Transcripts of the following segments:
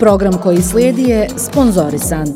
Program koji slijedi je sponzorisan.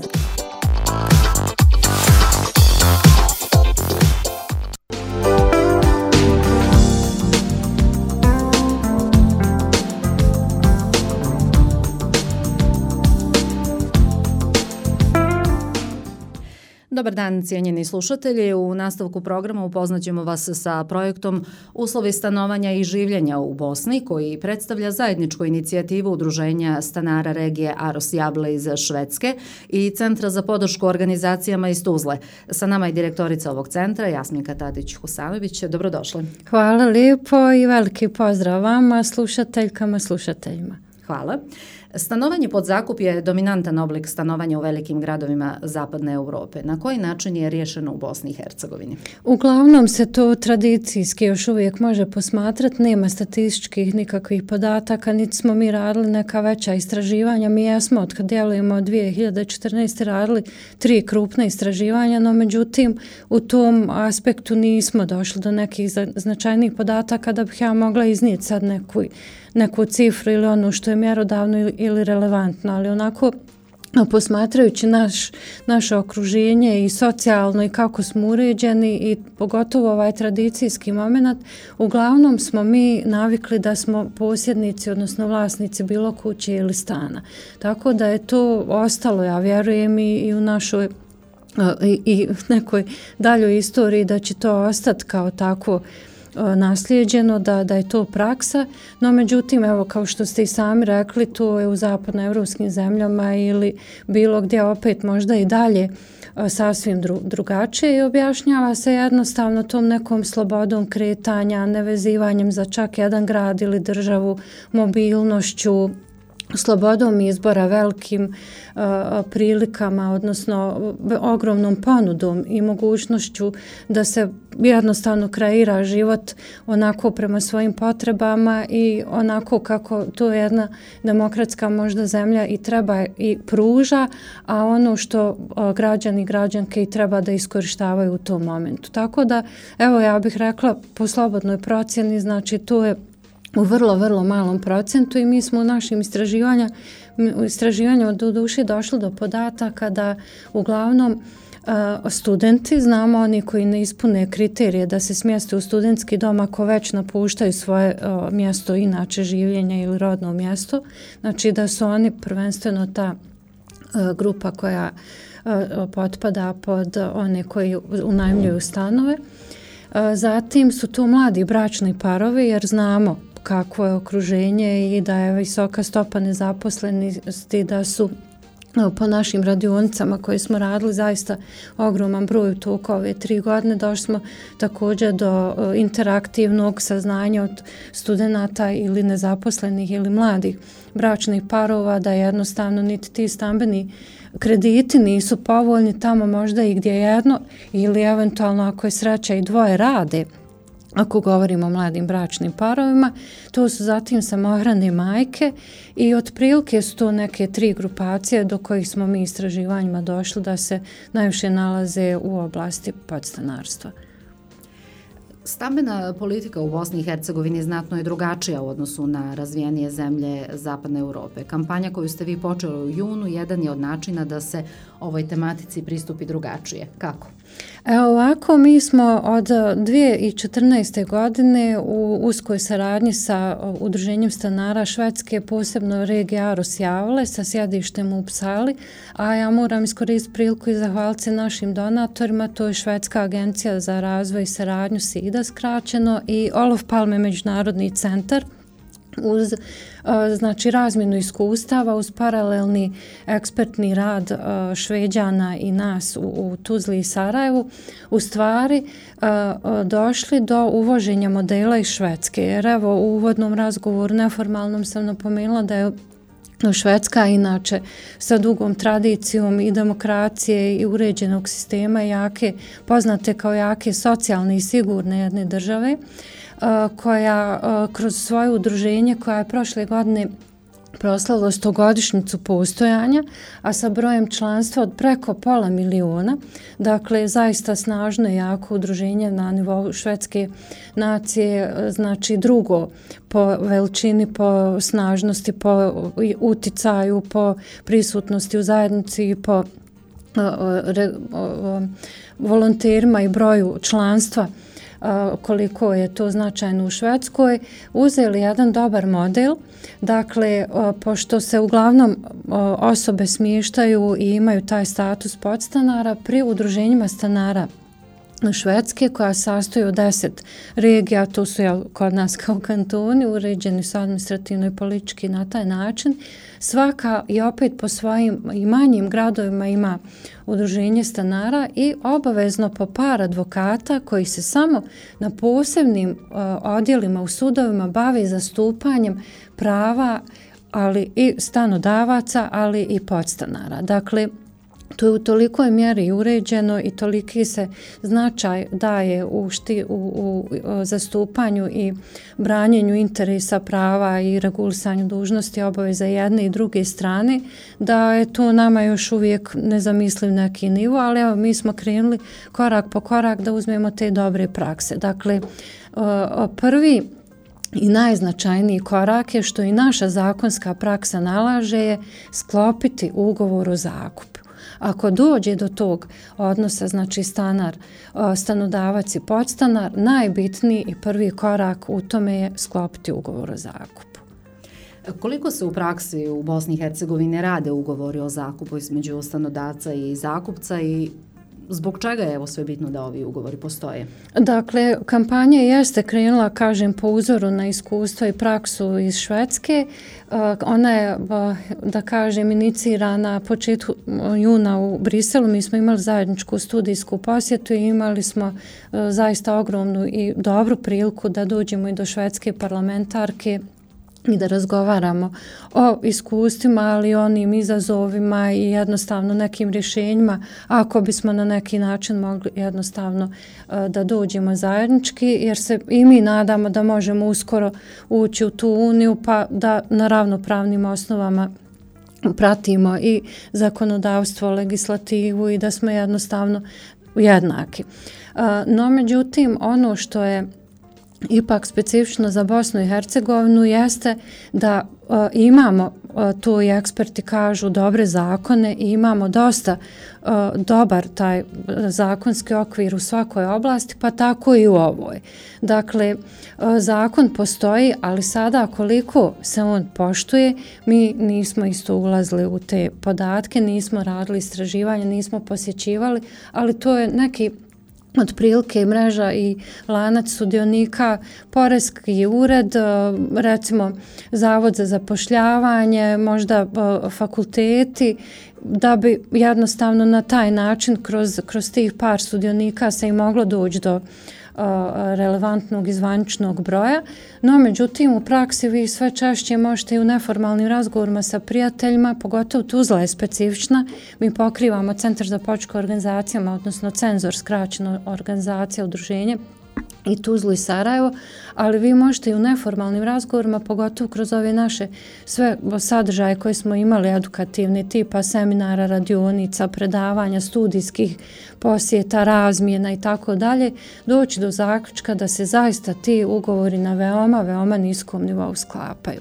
Dobar dan, cijenjeni slušatelji. U nastavku programa upoznaćemo vas sa projektom Uslovi stanovanja i življenja u Bosni, koji predstavlja zajedničku inicijativu Udruženja stanara regije Aros Jable iz Švedske i Centra za podršku organizacijama iz Tuzle. Sa nama je direktorica ovog centra, Jasminka Tadić-Husanović. Dobrodošli. Hvala lijepo i veliki pozdrav vama, slušateljkama, slušateljima. Hvala. Stanovanje pod zakup je dominantan oblik stanovanja u velikim gradovima Zapadne Europe. Na koji način je riješeno u Bosni i Hercegovini? Uglavnom se to tradicijski još uvijek može posmatrati. Nema statističkih nikakvih podataka, niti smo mi radili neka veća istraživanja. Mi jesmo od kad djelujemo od 2014. radili 3 krupne istraživanja, no međutim u tom aspektu nismo došli do nekih značajnih podataka da bih ja mogla iznijeti sad neku cifru ili ono što je mjerodavno ili relevantno, ali onako posmatrajući naše okruženje i socijalno i kako smo uređeni i pogotovo ovaj tradicijski moment, uglavnom smo mi navikli da smo posjednici, odnosno vlasnici bilo kuće ili stana. Tako da je to ostalo, ja vjerujem, i u našoj i nekoj daljoj istoriji da će to ostati kao tako naslijeđeno, da je to praksa, no međutim, evo kao što ste i sami rekli, to je u zapadnoevropskim zemljama ili bilo gdje opet možda i dalje sasvim drugačije i objašnjava se jednostavno tom nekom slobodom kretanja, nevezivanjem za čak jedan grad ili državu, mobilnošću, slobodom izbora, velikim prilikama, odnosno ogromnom ponudom i mogućnošću da se jednostavno kreira život onako prema svojim potrebama i onako kako to jedna demokratska možda zemlja i treba i pruža, a ono što građani i građanke i treba da iskorištavaju u tom momentu. Tako da, evo ja bih rekla po slobodnoj procjeni, znači to je u vrlo, vrlo malom procentu i mi smo u našim istraživanjima do duše došli do podataka da uglavnom studenti, znamo oni koji ne ispune kriterije da se smjeste u studentski dom ako već napuštaju svoje mjesto inače življenja ili rodno mjesto, znači da su oni prvenstveno ta grupa koja potpada pod one koji unajmljuju stanove. Zatim su tu mladi bračni parovi jer znamo kakvo je okruženje i da je visoka stopa nezaposlenosti, da su po našim radionicama koje smo radili zaista ogroman broj u toku ove 3 godine. Došli smo također do interaktivnog saznanja od studenata ili nezaposlenih ili mladih bračnih parova da jednostavno niti ti stambeni krediti nisu povoljni tamo možda i gdje jedno ili eventualno ako je sreća i dvoje rade. Ako govorimo o mladim bračnim parovima, to su zatim samohrane majke i otprilike su to neke 3 grupacije do kojih smo mi istraživanjima došli da se najviše nalaze u oblasti podstanarstva. Stambena politika u Bosni i Hercegovini znatno je drugačija u odnosu na razvijenije zemlje Zapadne Europe. Kampanja koju ste vi počeli u junu jedan je od načina da se ovoj tematici pristupi drugačije. Kako? Evo ovako, mi smo od 2014. godine u uskoj saradnji sa Udruženjem stanara Švedske, posebno regije Aros Jable sa sjedištem u Uppsali, a ja moram iskoristiti priliku i zahvaliti se našim donatorima, to je Švedska agencija za razvoj i saradnju SIDA skraćeno i Olof Palme međunarodni centar uz znači razmjenu iskustava, uz paralelni ekspertni rad Šveđana i nas u Tuzli i Sarajevu, u stvari došli do uvoženja modela iz Švedske. Jer evo u uvodnom razgovoru neformalnom sam napomenula da je Švedska inače sa dugom tradicijom i demokracije i uređenog sistema poznate kao jake socijalne i sigurne jedne države, koja kroz svoje udruženje koja je prošle godine proslalo 100-godišnjicu postojanja, a sa brojem članstva od preko 500.000, dakle zaista snažno i jako udruženje na nivou švedske nacije, znači drugo po veličini, po snažnosti, po uticaju, po prisutnosti u zajednici, po volonterima i broju članstva, koliko je to značajno u Švedskoj, uzeli jedan dobar model. Dakle, pošto se uglavnom osobe smještaju i imaju taj status podstanara pri udruženjima stanara Švedske, koja sastoji od 10 regija, to su kod nas kao kantoni, uređeni su administrativno i politički na taj način. Svaka i opet po svojim i manjim gradovima ima udruženje stanara i obavezno po par advokata koji se samo na posebnim odjelima u sudovima bave zastupanjem prava, ali i stanodavaca, ali i podstanara. Dakle, to je u tolikoj mjeri uređeno i toliki se značaj daje u zastupanju i branjenju interesa prava i regulisanju dužnosti obaveza jedne i druge strane, da je to nama još uvijek nezamisliv neki nivo, ali evo mi smo krenuli korak po korak da uzmemo te dobre prakse. Dakle, prvi i najznačajniji korak je, što i naša zakonska praksa nalaže, je sklopiti ugovor o zakupu. Ako dođe do tog odnosa, znači stanodavac i podstanar, najbitniji i prvi korak u tome je sklopiti ugovor o zakupu. Koliko se u praksi u Bosni i Hercegovini rade ugovori o zakupu između stanodavca i zakupca i zbog čega je sve bitno da ovi ugovori postoje? Dakle, kampanja jeste krenula, kažem, po uzoru na iskustvo i praksu iz Švedske. Ona je, da kažem, inicirana početku juna u Briselu. Mi smo imali zajedničku studijsku posjetu i imali smo zaista ogromnu i dobru priliku da dođemo i do švedske parlamentarke i da razgovaramo o iskustvima, ali i onim izazovima i jednostavno nekim rješenjima, ako bismo na neki način mogli jednostavno da dođemo zajednički, jer se i mi nadamo da možemo uskoro ući u tu uniju, pa da na ravnopravnim osnovama pratimo i zakonodavstvo, legislativu i da smo jednostavno jednaki. No, međutim, ono što je ipak specifično za Bosnu i Hercegovinu jeste da imamo, tu i eksperti kažu, dobre zakone i imamo dosta dobar taj zakonski okvir u svakoj oblasti, pa tako i u ovoj. Dakle, zakon postoji, ali sada koliko se on poštuje, mi nismo isto ulazili u te podatke, nismo radili istraživanje, nismo posjećivali, ali to je neki otprilike mreža i lanac sudionika, poreski ured, recimo Zavod za zapošljavanje, možda fakulteti, da bi jednostavno na taj način kroz tih par sudionika se i moglo doći do relevantnog i zvaničnog broja, no međutim u praksi vi sve češće možete i u neformalnim razgovorima sa prijateljima, pogotovo Tuzla je specifična, mi pokrivamo Centar za podršku organizacijama, odnosno Cenzor, skraćeno organizacija, udruženje, i Tuzlu i Sarajevo, ali vi možete i u neformalnim razgovorima, pogotovo kroz ove naše sve sadržaje koje smo imali, edukativni tipa seminara, radionica, predavanja, studijskih posjeta, razmjena i tako dalje, doći do zaključka da se zaista ti ugovori na veoma niskom nivou sklapaju.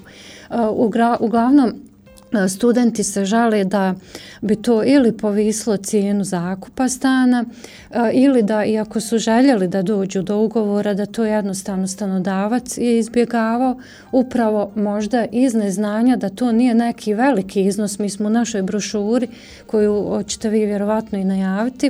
Uglavnom, studenti se žale da bi to ili povislo cijenu zakupa stana ili da, iako su željeli da dođu do ugovora, da to jednostavno stanodavac je izbjegavao, upravo možda iz neznanja da to nije neki veliki iznos. Mi smo u našoj brošuri, koju ćete vi vjerovatno i najaviti,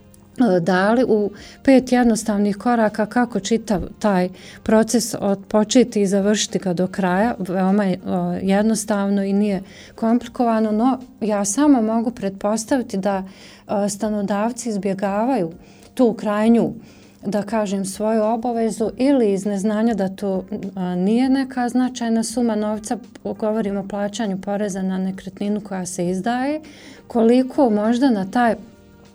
dali u 5 jednostavnih koraka kako čitav taj proces početi i završiti ga do kraja. Veoma jednostavno i nije komplikovano, no ja samo mogu pretpostaviti da stanodavci izbjegavaju tu krajnju, da kažem, svoju obavezu ili iz neznanja da to nije neka značajna suma novca, govorimo o plaćanju poreza na nekretninu koja se izdaje, koliko možda na taj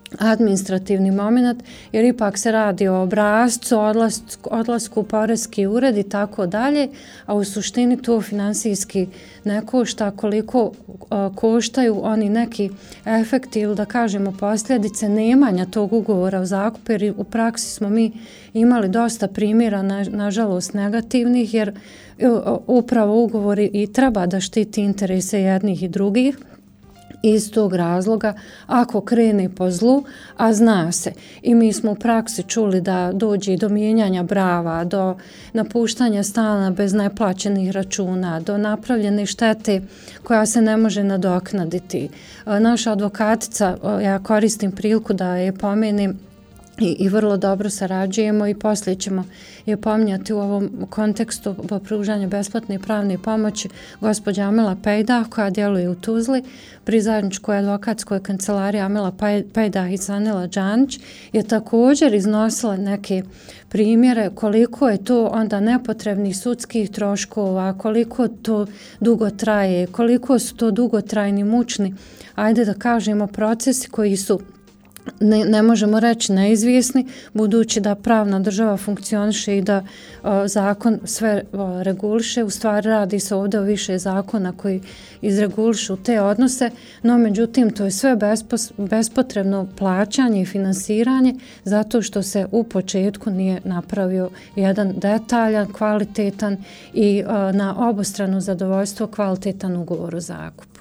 administrativni moment, jer ipak se radi o obrascu, odlasku u poreski ured i tako dalje, a u suštini to finansijski ne košta koliko koštaju oni neki efekti ili da kažemo posljedice nemanja tog ugovora o zakupu, jer u praksi smo mi imali dosta primjera, nažalost negativnih, jer upravo ugovori i treba da štiti interese jednih i drugih. Iz tog razloga, ako krene po zlu, a zna se, i mi smo u praksi čuli da dođe do mijenjanja brava, do napuštanja stana bez neplaćenih računa, do napravljene štete koja se ne može nadoknaditi. Naša advokatica, ja koristim priliku da je pomenem, i vrlo dobro sarađujemo i poslije ćemo je pominjati u ovom kontekstu pružanja besplatne pravne pomoći, gospođa Amela Pejdah koja djeluje u Tuzli pri zajedničkoj advokatskoj kancelariji Amela Pejdah i Sanela Đanić je također iznosila neke primjere koliko je to onda nepotrebnih sudskih troškova, koliko to dugo traje, koliko su to dugotrajni, mučni, ajde da kažemo, procesi koji su ne možemo reći neizvjesni, budući da pravna država funkcioniše i da zakon sve reguliše. U stvari radi se ovdje o više zakona koji izregulišu te odnose, no međutim to je sve bespotrebno plaćanje i finansiranje zato što se u početku nije napravio jedan detaljan, kvalitetan i na obostrano zadovoljstvo kvalitetan ugovor o zakupu.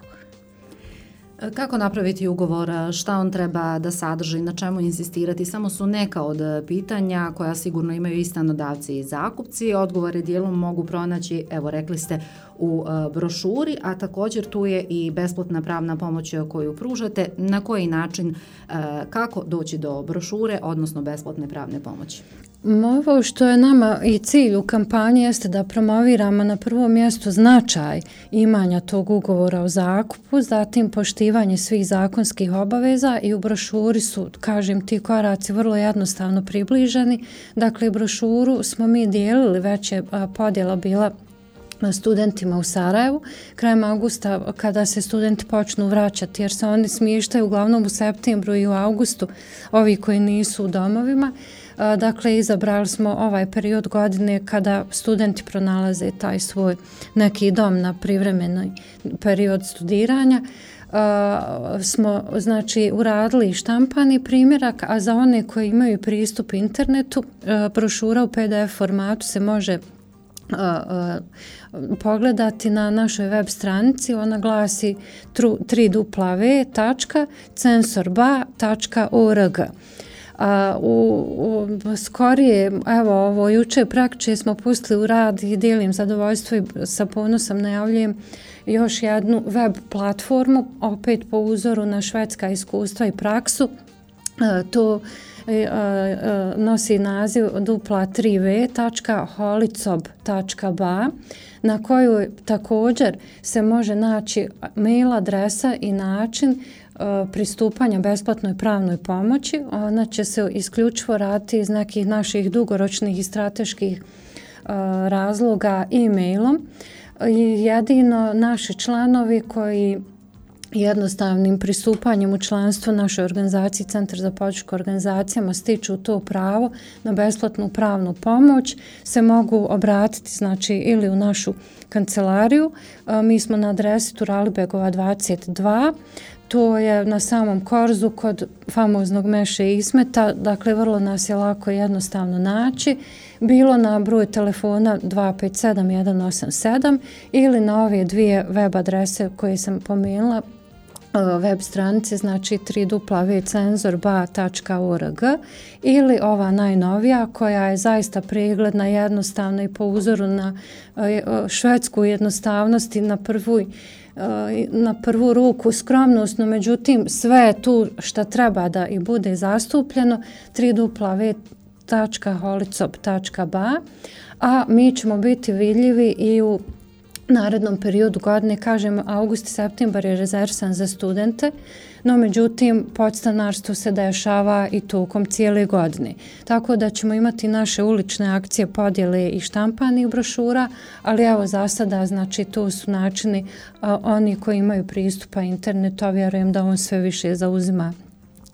Kako napraviti ugovor, šta on treba da sadrži, na čemu insistirati, samo su neka od pitanja koja sigurno imaju i stanodavci i zakupci. Odgovore dijelom mogu pronaći, evo rekli ste, u brošuri, a također tu je i besplatna pravna pomoć koju pružate. Na koji način, kako doći do brošure, odnosno besplatne pravne pomoći? Ovo što je nama i cilj u kampanji jeste da promoviramo na prvom mjestu značaj imanja tog ugovora o zakupu, zatim poštivanje svih zakonskih obaveza i u brošuri su, kažem, ti koraci vrlo jednostavno približeni. Dakle, brošuru smo mi dijelili, već je podjela bila studentima u Sarajevu krajem augusta kada se studenti počnu vraćati, jer se oni smještaju uglavnom u septembru i u augustu, ovi koji nisu u domovima. Dakle, izabrali smo ovaj period godine kada studenti pronalaze taj svoj neki dom na privremeni period studiranja. Smo znači uradili štampani primjerak, a za one koji imaju pristup internetu, brošura u PDF formatu se može pogledati na našoj web stranici. Ona glasi www.censorba.org. Skorije, evo ovo juče praktički smo pustili u rad i dijelim zadovoljstvo i sa ponosom najavljujem još jednu web platformu, opet po uzoru na švedska iskustva i praksu. To nosi naziv www.holicob.ba na koju također se može naći mail adresa i način pristupanja besplatnoj pravnoj pomoći. Ona će se isključivo raditi iz nekih naših dugoročnih i strateških razloga e-mailom. Jedino naši članovi koji jednostavnim pristupanjem u članstvo našoj organizaciji Centar za podršku organizacijama stiču to pravo na besplatnu pravnu pomoć se mogu obratiti znači ili u našu kancelariju. Mi smo na adresi Turalibegova 22. To je na samom Korzu kod famoznog Meše Ismeta, dakle vrlo nas je lako i jednostavno naći, bilo na broj telefona 257 187 ili na ove dvije web adrese koje sam pomenula, web stranice, znači www.censorba.org ili ova najnovija koja je zaista pregledna, jednostavna i po uzoru na švedsku jednostavnost i na prvu ruku skromnost, no međutim sve je tu što treba da i bude zastupljeno, www.holicob.ba, a mi ćemo biti vidljivi i u narednom periodu godine, kažem, august i septembar je rezervisan za studente, no međutim podstanarstvo se dešava i tokom cijele godine. Tako da ćemo imati naše ulične akcije, podjele i štampanih brošura, ali evo za sada, znači to su načini oni koji imaju pristupa internetu, a vjerujem da on sve više zauzima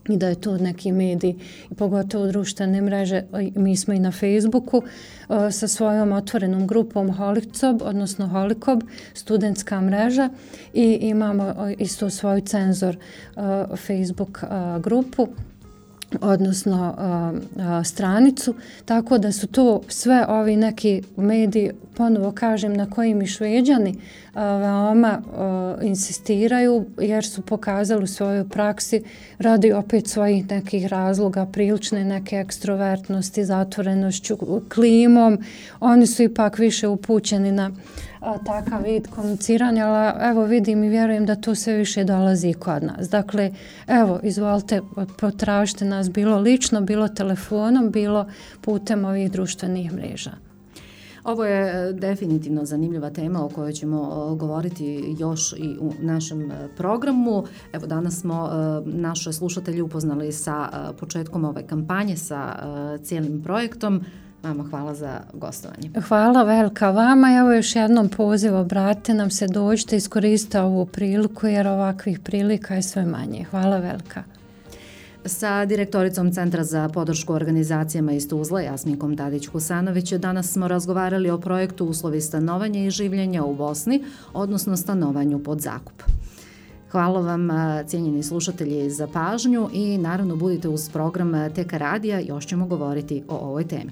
i da je to neki medij, pogotovo društvene mreže. Mi smo i na Facebooku sa svojom otvorenom grupom Holicob, odnosno Holikob, studentska mreža, i imamo isto svoju Cenzor Facebook grupu, odnosno stranicu, tako da su to sve ovi neki mediji, ponovo kažem, na kojim i Šveđani veoma insistiraju, jer su pokazali u svojoj praksi, radi opet svojih nekih razloga, prilične neke ekstrovertnosti, zatvorenošću, klimom. Oni su ipak više upućeni na takav vid komuniciranja, ali evo vidim i vjerujem da to sve više dolazi i kod nas. Dakle, evo, izvolite, potražite nas bilo lično, bilo telefonom, bilo putem ovih društvenih mreža. Ovo je definitivno zanimljiva tema o kojoj ćemo govoriti još i u našem programu. Evo, danas smo naše slušatelji upoznali sa početkom ove kampanje, sa cijelim projektom. Vama hvala za gostovanje. Hvala velika vama. Evo još jednom poziv, obratite nam se, dođite, iskoristite ovu priliku jer ovakvih prilika je sve manje. Hvala velika. Sa direktoricom Centra za podršku organizacijama iz Tuzle, Jasminkom Tadić-Husanović, danas smo razgovarali o projektu Uslovi stanovanja i življenja u Bosni, odnosno stanovanju pod zakup. Hvala vam, cijenjeni slušatelji, za pažnju i naravno budite uz program TK radija, još ćemo govoriti o ovoj temi.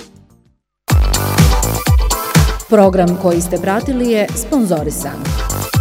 Program koji ste pratili je sponzorisan.